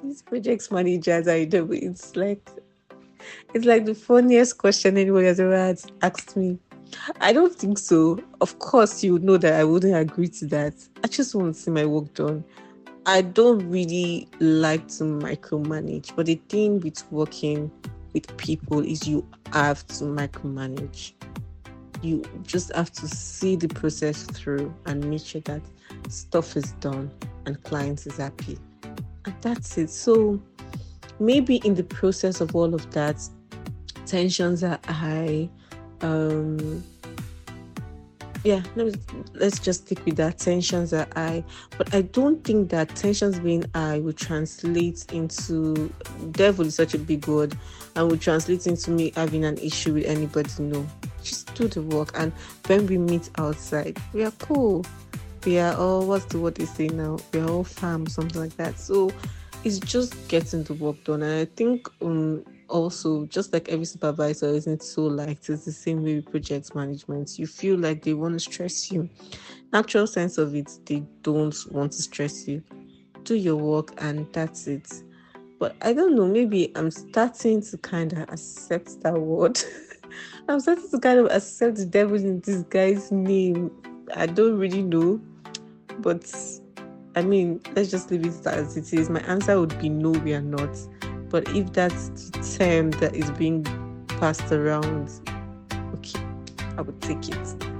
These project managers I do, it's like the funniest question anybody has ever asked me. I don't think so. Of course, you would know that I wouldn't agree to that. I just want to see my work done. I don't really like to micromanage, but the thing with working with people is you have to micromanage. You just have to see the process through and make sure that stuff is done and client is happy. And that's it. So maybe in the process of all of that, tensions are high. Um, yeah, let's just stick with that. Tensions are high, but I don't think that tensions being high will translate into devil is such a big word and will translate into me having an issue with anybody. No, just do the work, and when we meet outside, we are cool. We are all, what's the word they say now? We are all fam, something like that. So it's just getting the work done. And I think also, just like every supervisor isn't so liked, it's the same way with project management. You feel like they want to stress you. Actual sense of it, they don't want to stress you. Do your work and that's it. But I don't know, maybe I'm starting to kind of accept that word. I'm starting to kind of accept the devil in this guy's name. I don't really know, but I mean, let's just leave it as it is. My answer would be no, we are not. But if that's the term that is being passed around, okay, I would take it.